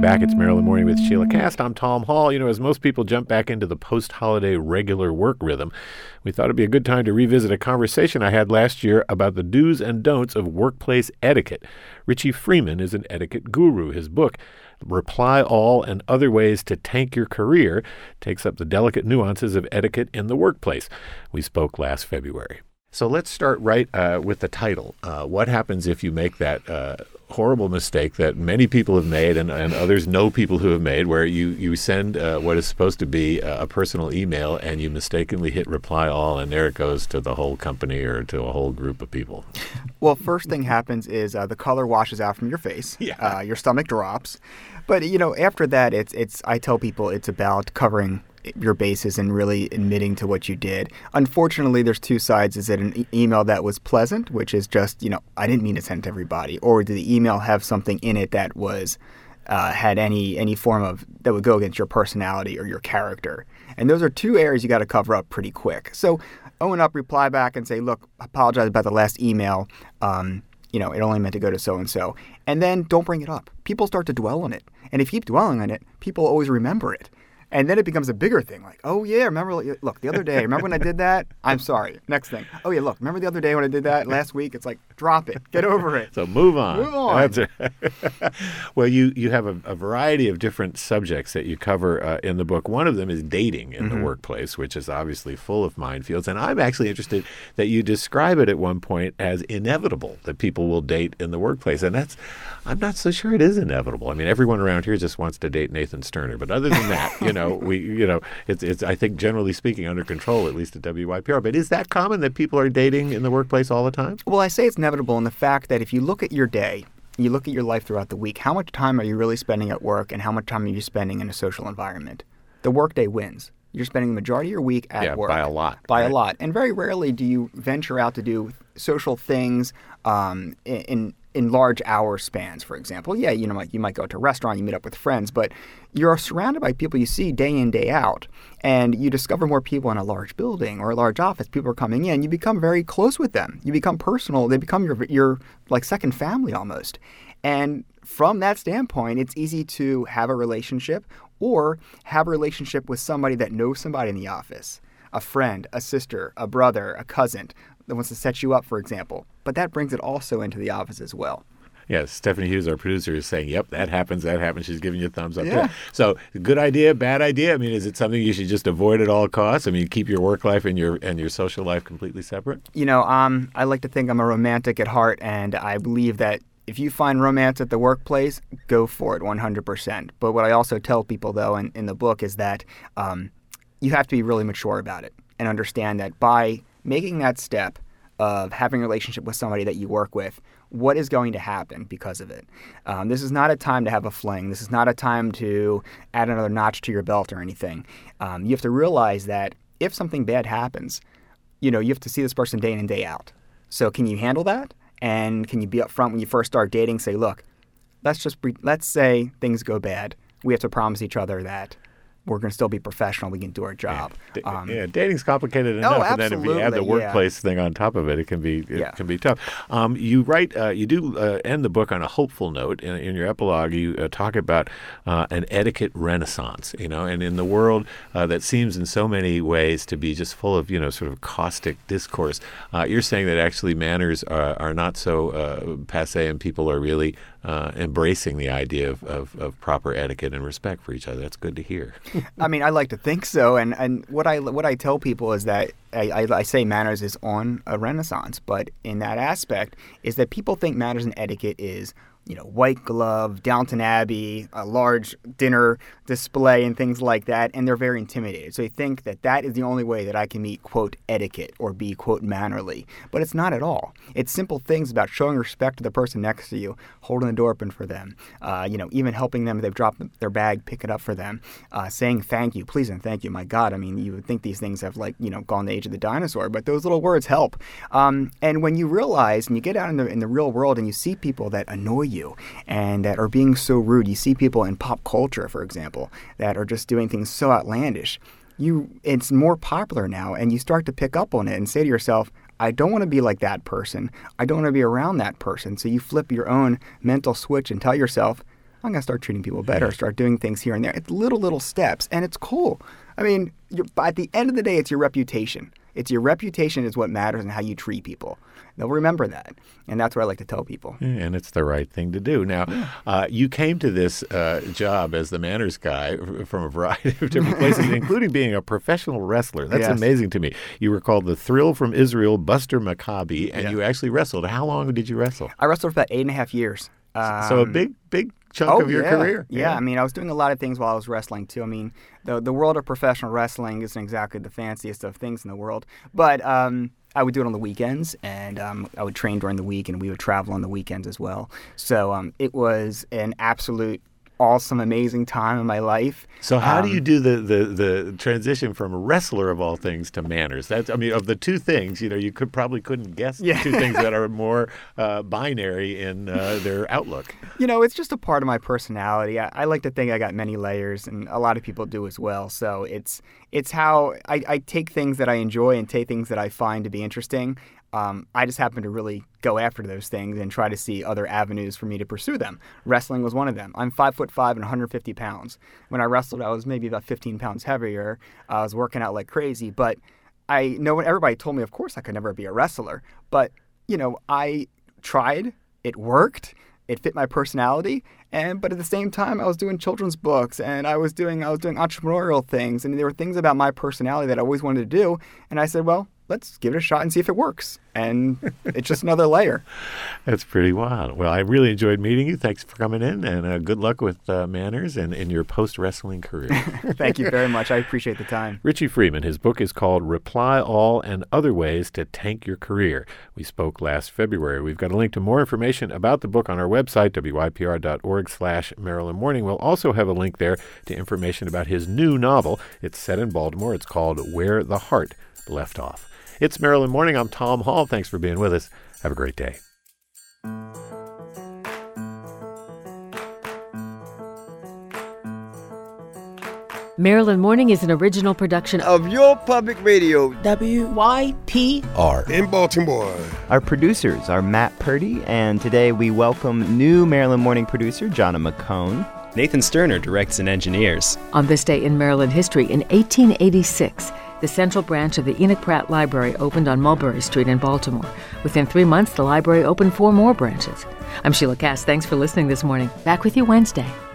back. It's Maryland Morning with Sheila Cast. I'm Tom Hall. As most people jump back into the post-holiday regular work rhythm, we thought it'd be a good time to revisit a conversation I had last year about the do's and don'ts of workplace etiquette. Richie Freeman is an etiquette guru. His book, Reply All and Other Ways to Tank Your Career, takes up the delicate nuances of etiquette in the workplace. We spoke last February. So let's start right with the title. What happens if you make that horrible mistake that many people have made and others know people who have made, where you send what is supposed to be a personal email and you mistakenly hit reply all, and there it goes to the whole company or to a whole group of people? Well, first thing happens is the color washes out from your face. Yeah. Your stomach drops. But, after that, I tell people it's about covering your bases and really admitting to what you did. Unfortunately, there's two sides. Is it an email that was pleasant, which is just, I didn't mean to send it to everybody, or did the email have something in it that was had any form of that would go against your personality or your character? And those are two areas you got to cover up pretty quick. So own up, reply back, and say, look, apologize about the last email. It only meant to go to so-and-so. And then don't bring it up. People start to dwell on it. And if you keep dwelling on it, people always remember it. And then it becomes a bigger thing, like, oh, yeah, look, the other day, remember when I did that? I'm sorry. Next thing. Oh, yeah, look, remember the other day when I did that last week? It's like, drop it. Get over it. So move on. Move on. That's it. Well, you have a variety of different subjects that you cover in the book. One of them is dating in the workplace, which is obviously full of minefields. And I'm actually interested that you describe it at one point as inevitable that people will date in the workplace. And I'm not so sure it is inevitable. I mean, everyone around here just wants to date Nathan Sterner. But other than that, it's I think generally speaking under control, at least at WYPR. But is that common that people are dating in the workplace all the time? Well, I say it's inevitable in the fact that if you look at your day, you look at your life throughout the week, how much time are you really spending at work and how much time are you spending in a social environment? The workday wins. You're spending the majority of your week at work. By a lot. By a lot. And very rarely do you venture out to do social things in large hour spans, for example. Yeah, you might go to a restaurant, you meet up with friends, but you're surrounded by people you see day in, day out, and you discover more people in a large building or a large office. People are coming in. You become very close with them. You become personal. They become your like second family almost. And from that standpoint, it's easy to have a relationship or have a relationship with somebody that knows somebody in the office, a friend, a sister, a brother, a cousin that wants to set you up, for example. But that brings it also into the office as well. Yes, Stephanie Hughes, our producer, is saying, yep, that happens. She's giving you a thumbs up. Yeah. So good idea, bad idea? I mean, is it something you should just avoid at all costs? I mean, keep your work life and your social life completely separate? I like to think I'm a romantic at heart, and I believe that if you find romance at the workplace, go for it 100%. But what I also tell people, though, in the book is that you have to be really mature about it and understand that by making that step of having a relationship with somebody that you work with, what is going to happen because of it? This is not a time to have a fling. This is not a time to add another notch to your belt or anything. You have to realize that if something bad happens, you have to see this person day in and day out. So can you handle that? And can you be upfront when you first start dating? Say, look, let's say things go bad. We have to promise each other that we're going to still be professional. We can do our job. Dating's complicated enough, and then if you add the workplace thing on top of it, it can be tough. You write, you do end the book on a hopeful note. In your epilogue, you talk about an etiquette renaissance. And in the world that seems in so many ways to be just full of sort of caustic discourse, you're saying that actually manners are not so passé, and people are really embracing the idea of proper etiquette and respect for each other. That's good to hear. I mean, I like to think so, and what I tell people is that I say manners is on a renaissance, but in that aspect is that people think manners and etiquette is White Glove, Downton Abbey, a large dinner display and things like that, and they're very intimidated. So they think that is the only way that I can meet, quote, etiquette or be, quote, mannerly. But it's not at all. It's simple things about showing respect to the person next to you, holding the door open for them, even helping them if they've dropped their bag, pick it up for them, saying thank you, please and thank you. My God, I mean, you would think these things have gone the age of the dinosaur, but those little words help. And when you realize and you get out in the real world and you see people that annoy you and that are being so rude, you see people in pop culture, for example, that are just doing things so outlandish. It's more popular now, and you start to pick up on it and say to yourself, I don't want to be like that person. I don't want to be around that person. So you flip your own mental switch and tell yourself, I'm going to start treating people better, start doing things here and there. It's little steps, and it's cool. I mean, at the end of the day, it's your reputation. It's your reputation is what matters and how you treat people. They'll remember that, and that's what I like to tell people. And it's the right thing to do. Now, you came to this job as the manners guy from a variety of different places, including being a professional wrestler. That's amazing to me. You were called the Thrill from Israel Buster Maccabi, and you actually wrestled. How long did you wrestle? I wrestled for about 8.5 years. So a big chunk of your career. Yeah, I mean, I was doing a lot of things while I was wrestling, too. I mean, the world of professional wrestling isn't exactly the fanciest of things in the world, but I would do it on the weekends, and I would train during the week, and we would travel on the weekends as well. So it was an absolute awesome, amazing time in my life. So how do you do the transition from a wrestler of all things to manners? That's, I mean, of the two things, you probably couldn't guess two things that are more binary in their outlook. It's just a part of my personality. I like to think I got many layers, and a lot of people do as well. So it's how I take things that I enjoy and take things that I find to be interesting. I just happen to really go after those things and try to see other avenues for me to pursue them. Wrestling was one of them. I'm 5'5" and 150 pounds. When I wrestled, I was maybe about 15 pounds heavier. I was working out like crazy, but I know when everybody told me, of course, I could never be a wrestler. But, I tried. It worked. It fit my personality. But at the same time, I was doing children's books, and I was doing entrepreneurial things, and there were things about my personality that I always wanted to do. And I said, well, let's give it a shot and see if it works. And it's just another layer. That's pretty wild. Well, I really enjoyed meeting you. Thanks for coming in, and good luck with manners and in your post-wrestling career. Thank you very much. I appreciate the time. Richie Freeman, his book is called Reply All and Other Ways to Tank Your Career. We spoke last February. We've got a link to more information about the book on our website, wypr.org/Maryland Morning. We'll also have a link there to information about his new novel. It's set in Baltimore. It's called Where the Heart Left Off. It's Maryland Morning. I'm Tom Hall. Thanks for being with us. Have a great day. Maryland Morning is an original production of your public radio, WYPR in Baltimore. Our producers are Matt Purdy, and today we welcome new Maryland Morning producer, Jonna McCone. Nathan Sterner directs and engineers. On this day in Maryland history, in 1886, the Central Branch of the Enoch Pratt Library opened on Mulberry Street in Baltimore. Within 3 months, the library opened 4 more branches. I'm Sheila Cass. Thanks for listening this morning. Back with you Wednesday.